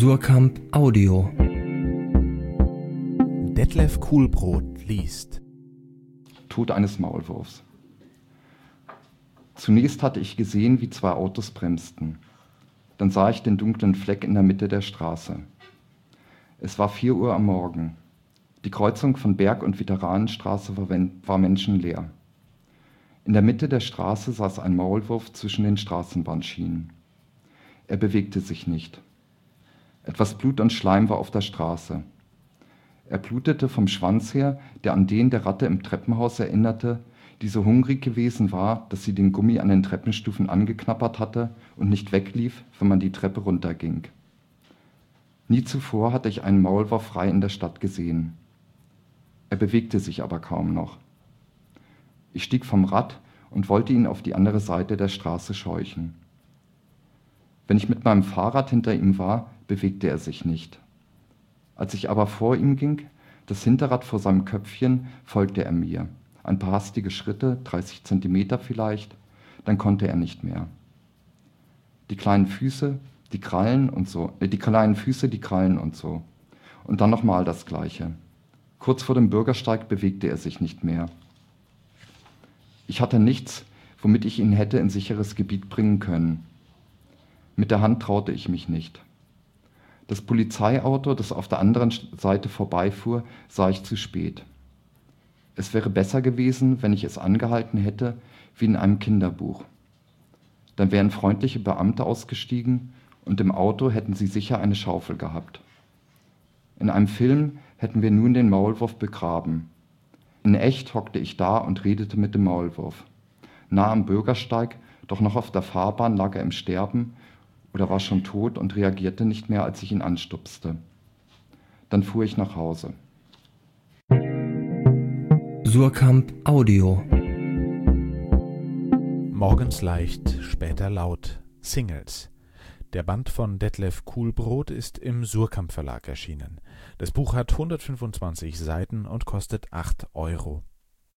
Surkamp Audio. Detlef Kuhlbrot liest. Tod eines Maulwurfs. Zunächst hatte ich gesehen, wie 2 Autos bremsten. Dann sah ich den dunklen Fleck in der Mitte der Straße. Es war 4 Uhr am Morgen. Die Kreuzung von Berg- und Veteranenstraße war menschenleer. In der Mitte der Straße saß ein Maulwurf zwischen den Straßenbahnschienen. Er bewegte sich nicht. Etwas Blut und Schleim war auf der Straße. Er blutete vom Schwanz her, der an den der Ratte im Treppenhaus erinnerte, die so hungrig gewesen war, dass sie den Gummi an den Treppenstufen angeknabbert hatte und nicht weglief, wenn man die Treppe runterging. Nie zuvor hatte ich einen Maulwurf frei in der Stadt gesehen. Er bewegte sich aber kaum noch. Ich stieg vom Rad und wollte ihn auf die andere Seite der Straße scheuchen. Wenn ich mit meinem Fahrrad hinter ihm war, bewegte er sich nicht. Als ich aber vor ihm ging, das Hinterrad vor seinem Köpfchen, folgte er mir. Ein paar hastige Schritte, 30 Zentimeter vielleicht, dann konnte er nicht mehr. Die kleinen Füße, die Krallen und so. Und dann nochmal das Gleiche. Kurz vor dem Bürgersteig bewegte er sich nicht mehr. Ich hatte nichts, womit ich ihn hätte in sicheres Gebiet bringen können. Mit der Hand traute ich mich nicht. Das Polizeiauto, das auf der anderen Seite vorbeifuhr, sah ich zu spät. Es wäre besser gewesen, wenn ich es angehalten hätte, wie in einem Kinderbuch. Dann wären freundliche Beamte ausgestiegen und im Auto hätten sie sicher eine Schaufel gehabt. In einem Film hätten wir nun den Maulwurf begraben. In echt hockte ich da und redete mit dem Maulwurf. Nah am Bürgersteig, doch noch auf der Fahrbahn lag er im Sterben oder war schon tot und reagierte nicht mehr, als ich ihn anstupste. Dann fuhr ich nach Hause. Surkamp Audio. Morgens leicht, später laut. Singles. Der Band von Detlef Kuhlbrot ist im Surkamp Verlag erschienen. Das Buch hat 125 Seiten und kostet 8 Euro.